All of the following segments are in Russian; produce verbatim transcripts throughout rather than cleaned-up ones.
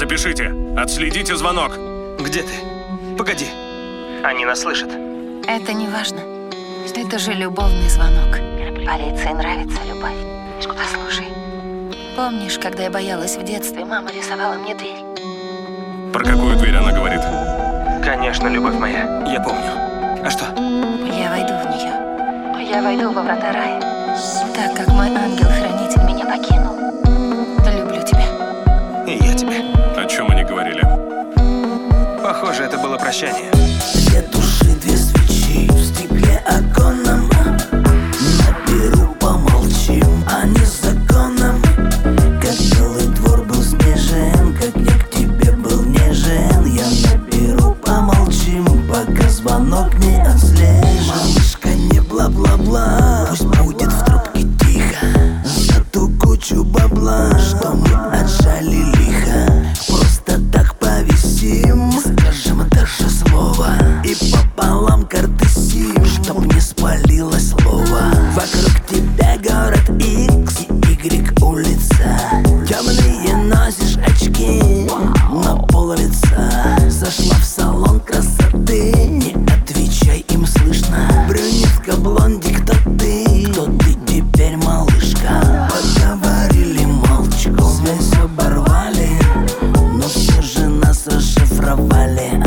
Запишите. Отследите звонок. Где ты? Погоди. Они нас слышат. Это не важно. Это же любовный звонок. Полиции нравится любовь. Послушай, помнишь, когда я боялась в детстве, мама рисовала мне дверь? Про какую дверь она говорит? Конечно, любовь моя. Я помню. А что? Я войду в нее. Я войду во врата рая. Так как мой ангел-хранитель меня покинул. Люблю тебя. И я тебя. О чем они говорили? Похоже, это было прощание. Две души, две свечи в стекле оконном. На перу помолчим, а не законом. Как белый двор был снежен, как я к тебе был нежен. Я на перу помолчим, пока звонок не отслежен. Малышка, не бла-бла-бла, пусть будет в трубке тихо. За ту кучу бабла, что мы отжали лихо. Просто так повисим, не скажем даже слова. И пополам карты сим, чтоб не спалилось слово. Вокруг тебя город X и Y улица. Темные носишь очки на пол лица. Зашла в салон красоты, не отвечай, им слышно. Брюнетка, блондик, кто ты? Кто ты теперь, малышка? Поговорили молчком, связь оборвали, но все же нас расшифровали.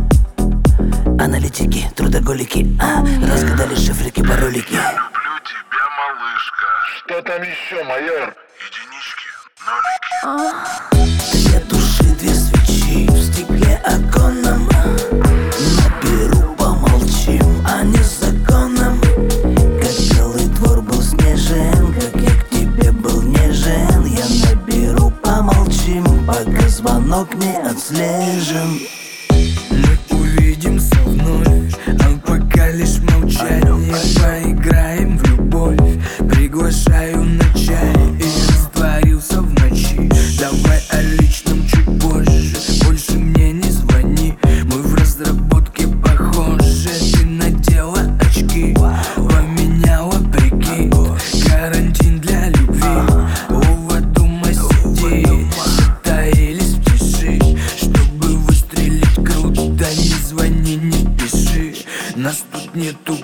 Аналитики, трудоголики, а, разгадали шифрики, паролики. Я люблю тебя, малышка. Что там еще, майор? Единички, нолики. Две души, две свечи в стекле оконном. На перу помолчим, а не законом. Как белый двор был снежен, как я к тебе был нежен. Я на перу помолчим, пока звонок не отслежен. Мы увидимся вновь, а пока лишь молчание. Поиграем в любовь, приглашаю на чай. И растворился в ночи. Давай о личном чуть позже, больше мне не звони. Мы в разработке похожи. Ты надела очки, поменяла прикид. Карантин для любви, Ова, дома сиди. Затаились в тиши, чтобы выстрелить круто. Не звони, не пиши, нас тут нету